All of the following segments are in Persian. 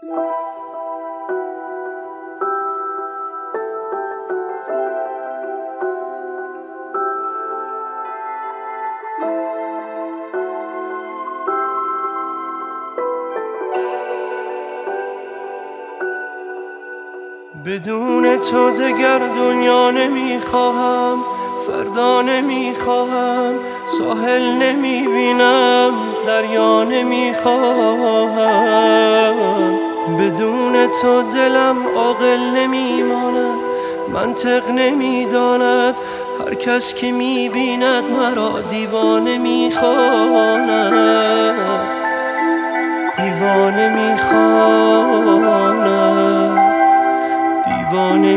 بدون تو دگر دنیا نمیخواهم، فردا نمیخواهم، ساحل نمیبینم، دریا نمیخواهم. بدون تو دلم عاقل نمیماند، منطق نمیداند، هر کس که میبیند مرا دیوانه میخواند، دیوانه میخواند، دیوانه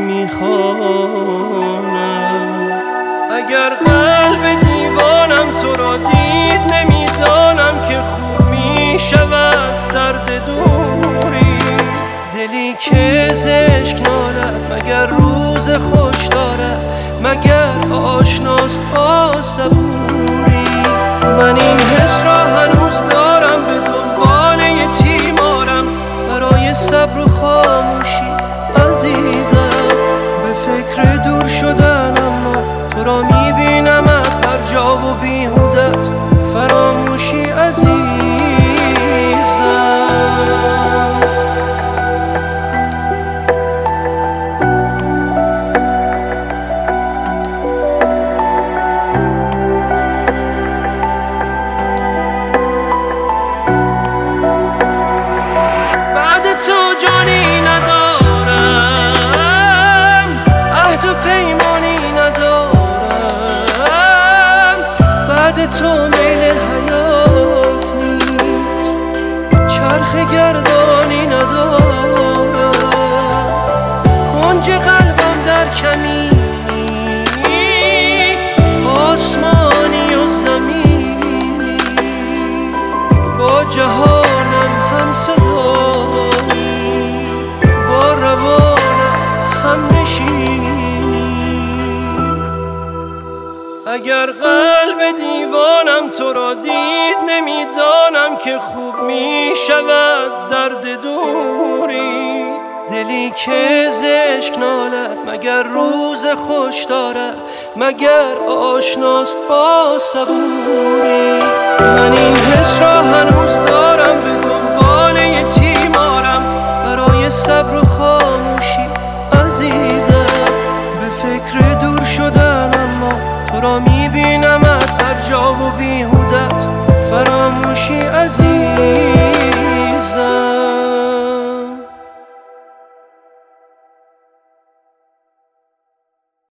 میخواند. اگر قلب دیوانم تو را دید، نمیدانم که خوب میشود درد دوری. دلی که ز عشق نالد مگر روز خوش دارد، مگر آشناست با صبوری. من این حس را هنوز دارم، به دنبال یه تیمارم برای صبر و خاموشی عزیزم. به فکر دور شدن اما تو را میبینمت هر جا و بیهوده است فراموشی عزیزم. بعد تو جانی ندارم، عهد و پیمانی ندارم. بعد تو میل حیات نیست، چرخ گردانی ندارم. کنج قلبم در کمینی، آسمانی و زمینی، با جهانم هم صدایی، با روانم هم نشینی. اگر قلب دیوانم تو را دید، نمیدانم که خوب میشود درد دوری. دلی که ز عشق نالد مگر روز خوش دارد، مگر آشناست با صبوری. من این حس را هنوز دارم،